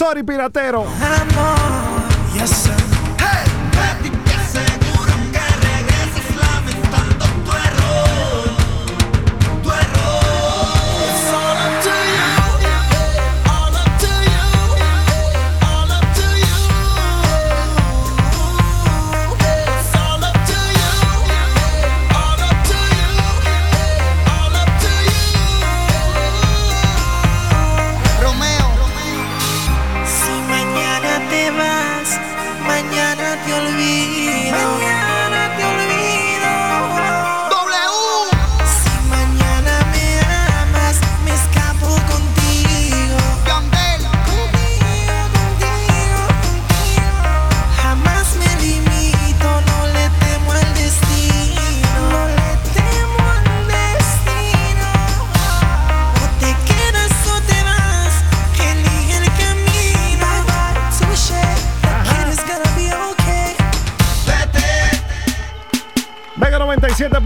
Chori Piratero. Amor, yes sir. Hey, te aseguro que regreses lamentando tu error. Tu error. It's all up to you, all up to you, all up to you. It's all up to you, all up to you, all up to you. Romeo. Si mañana te vas, mañana te olvido. Mañana te olvido. W. Si mañana me amas, me escapo contigo. Yandel. Contigo, contigo, contigo. Jamás me limito, no le temo al destino. No le temo al destino. O te quedas o te vas, elige el camino. Bye bye, touché, the kid is gonna be okay. Vete. Mega 97.